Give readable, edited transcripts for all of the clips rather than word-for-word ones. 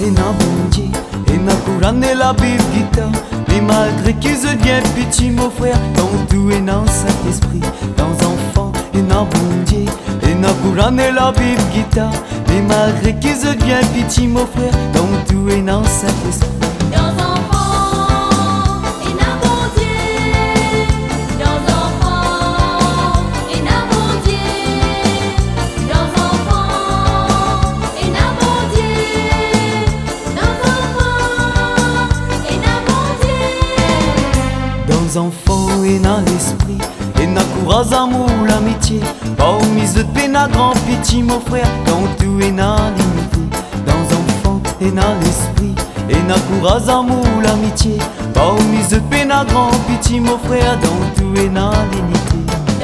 et na bon Dieu, et na courant et la Bible guitare. Mais malgré qu'ils deviennent petits, mon frère, dans tout et dans Saint-Esprit, dans enfant et na bon Dieu, et na courant et la Bible guitare. Mais malgré qu'ils deviennent petits, mon frère, dans tout et dans Saint-Esprit. Enfants et dans l'esprit, et dans courage, amour, l'amitié. Pas au mise de peine à grand pitié, mon frère, dans tout et dans l'unité. Dans enfants et dans l'esprit, et dans courage, amour, l'amitié. Pas au mise de peine à grand pitié, mon frère, dans tout et dans l'unité.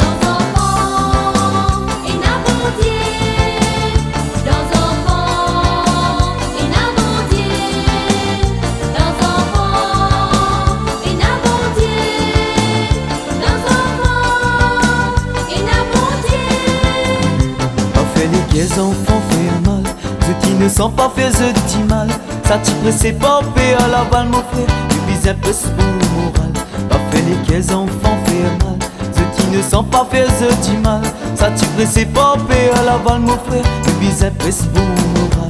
Les enfants font mal, ceux qui ne sont pas faits se dit mal. Ça t'y presse pas à la balle, mon frère, tu bises un peu pour le moral. Pas fait les enfants font mal, ceux qui ne sont pas faits se dit mal. Ça t'y presse pas à la balle, mon frère, tu bises un peu pour le moral.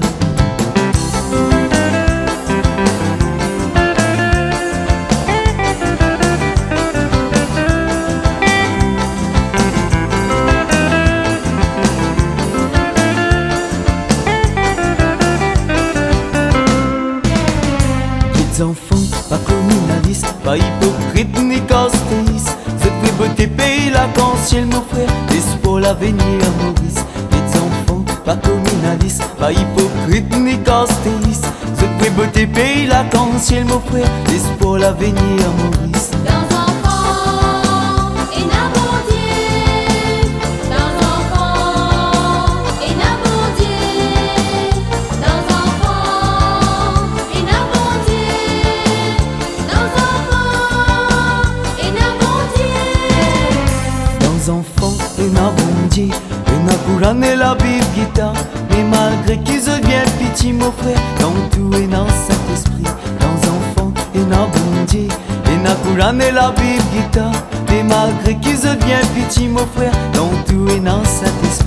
Enfants, pas communalistes, pas hypocrites ni castéistes. Cette vraie beauté paye la ciel mon frère, l'espoir l'avenir à Maurice. Les enfants, pas communalistes, pas hypocrites ni castéistes. Cette vraie beauté paye la ciel mon frère, l'espoir l'avenir à Maurice. Enfants et na bon Dieu, et na courant et la Bible guitare. Mais malgré qu'ils deviennent petits, mon frère, dans tout et dans Saint-Esprit. Dans enfants et na bon Dieu, et na courant et la Bible guitare. Mais malgré qu'ils deviennent petits, mon frère, dans tout et dans Saint-Esprit.